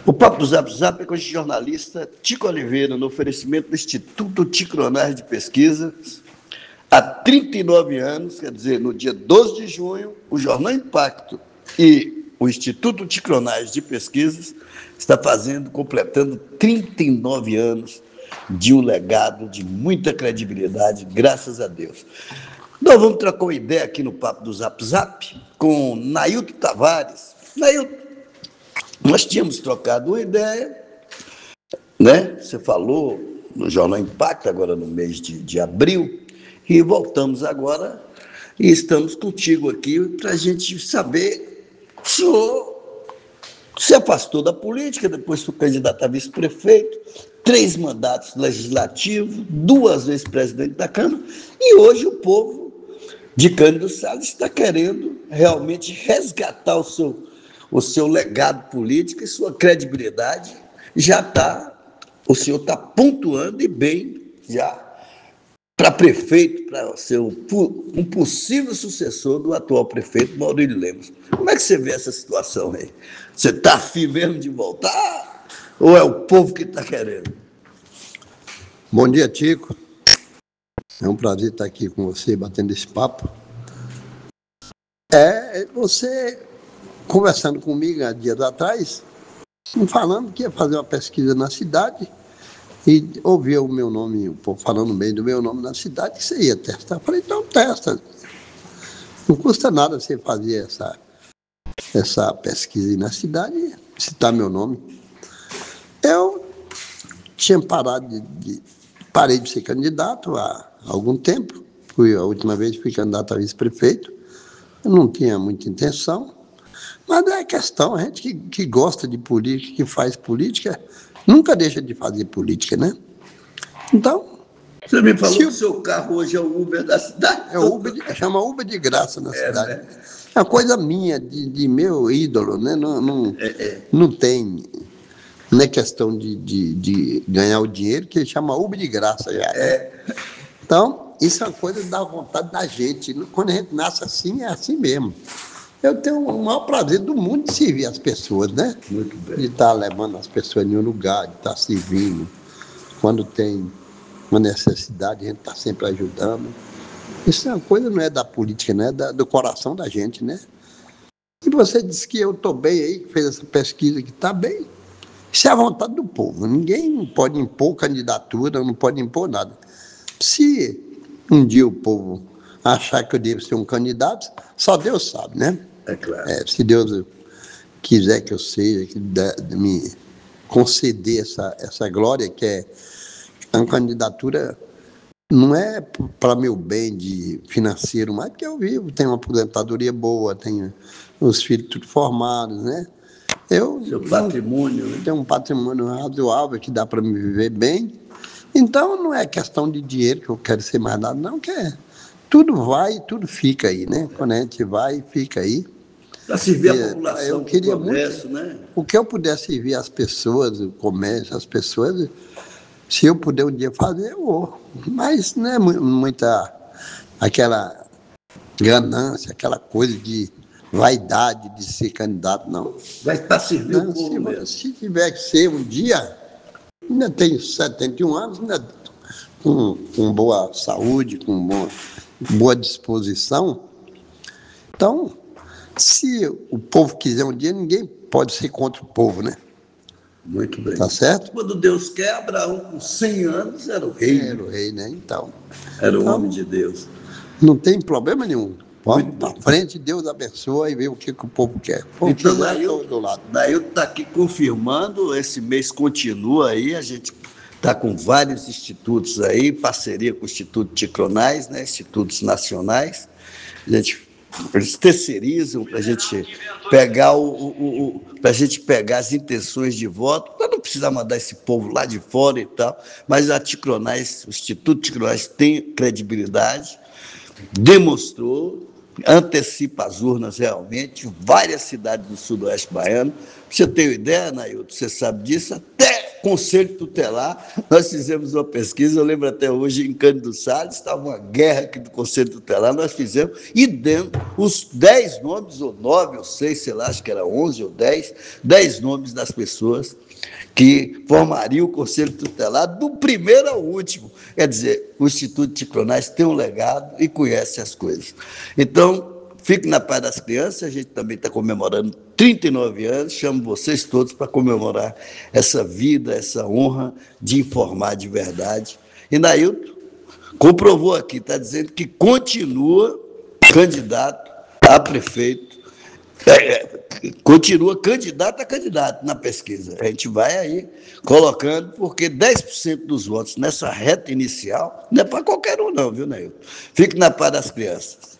O Papo do Zap Zap é com o jornalista Tico Oliveira, no oferecimento do Instituto Ticronais de Pesquisa. Há 39 anos, quer dizer, no dia 12 de junho, o Jornal Impacto e o Instituto Ticronais de Pesquisas está completando 39 anos de um legado de muita credibilidade, graças a Deus. Nós vamos trocar uma ideia aqui no Papo do Zap Zap com Nailton Tavares. Nailton, nós tínhamos trocado uma ideia, né? Você falou no Jornal Impacto, agora no mês de abril, e voltamos agora e estamos contigo aqui para a gente saber. O senhor se afastou da política, depois foi candidato a vice-prefeito, 3 mandatos legislativos, 2 vezes presidente da Câmara, e hoje o povo de Cândido Salles está querendo realmente resgatar o seu legado político e sua credibilidade. O senhor está pontuando e bem já para prefeito, para ser um possível sucessor do atual prefeito Maurílio Lemos. Como é que você vê essa situação aí? Você está afim mesmo de voltar ou é o povo que está querendo? Bom dia, Tico. É um prazer estar aqui com você, batendo esse papo. Você conversando comigo há dias atrás, falando que ia fazer uma pesquisa na cidade e ouvia o meu nome, o povo falando bem do meu nome na cidade, que você ia testar. Eu falei, então testa. Não custa nada você fazer essa pesquisa aí na cidade e citar meu nome. Eu tinha parei de ser candidato há algum tempo. A última vez fui candidato a vice-prefeito. Eu não tinha muita intenção. Mas é questão, a gente que gosta de política, que faz política, nunca deixa de fazer política, né? Então... Você me falou que o seu carro hoje é o Uber da cidade? Chama Uber de graça na cidade. Né? É uma coisa minha, de meu ídolo, né? Não tem... Não é questão de ganhar o dinheiro, que ele chama Uber de graça já. Né? Então, isso é uma coisa da vontade da gente. Quando a gente nasce assim, é assim mesmo. Eu tenho o maior prazer do mundo de servir as pessoas, né? Muito bem. De estar levando as pessoas em um lugar, de estar servindo. Quando tem uma necessidade, a gente está sempre ajudando. Isso é uma coisa, não é da política, né? Do coração da gente, né? E você disse que eu estou bem aí, que fez essa pesquisa que está bem. Isso é a vontade do povo. Ninguém pode impor candidatura, não pode impor nada. Se um dia o povo achar que eu devo ser um candidato, só Deus sabe, né? É claro. Se Deus quiser que eu seja, que me conceder essa glória, que é uma candidatura, não é para meu bem de financeiro, mas porque eu vivo, tenho uma aposentadoria boa, tenho os filhos tudo formados, né? Seu patrimônio, né? Tenho um patrimônio razoável que dá para me viver bem. Então, não é questão de dinheiro que eu quero ser mais nada, não, tudo vai e tudo fica aí, né? Quando a gente vai, fica aí. Para servir a população, eu queria o comércio, muito, né? O que eu puder servir as pessoas, o comércio, as pessoas, se eu puder um dia fazer, eu vou. Mas não é muita aquela ganância, aquela coisa de vaidade de ser candidato, não. Vai estar servindo o povo mesmo. Se tiver que ser um dia, ainda tenho 71 anos, ainda com boa saúde, com boa disposição. Então, se o povo quiser um dia, ninguém pode ser contra o povo, né? Muito bem. Tá certo? Quando Deus quer, Abraão, com 100 anos, era o rei. Era o rei, né? Então, era o homem de Deus. Não tem problema nenhum. Vamos para frente, Deus abençoe e vê o que o povo quer. Então, Nailton está aqui confirmando, esse mês continua aí, a gente está com vários institutos aí, parceria com o Instituto Ticronais, né, institutos nacionais. Eles terceirizam para a gente pegar para a gente pegar as intenções de voto, para não precisar mandar esse povo lá de fora e tal. Mas a Ticronais, o Instituto Ticronais tem credibilidade, demonstrou, antecipa as urnas realmente, várias cidades do sudoeste baiano. Pra você ter uma ideia, Nailton, você sabe disso, até Conselho Tutelar. Nós fizemos uma pesquisa, eu lembro até hoje, em Cândido Salles, estava uma guerra aqui do Conselho Tutelar, nós fizemos, e dentro, os 10 nomes, ou 9, ou 6, sei lá, acho que era 11 ou 10 nomes das pessoas que formariam o Conselho Tutelar, do primeiro ao último. Quer dizer, o Instituto Ticronais tem um legado e conhece as coisas. Então, fique na paz das crianças, a gente também está comemorando 39 anos, chamo vocês todos para comemorar essa vida, essa honra de informar de verdade. E Nailton comprovou aqui, está dizendo que continua candidato a prefeito, continua candidato a candidato na pesquisa. A gente vai aí colocando, porque 10% dos votos nessa reta inicial não é para qualquer um não, viu, Nailton? Fique na paz das crianças.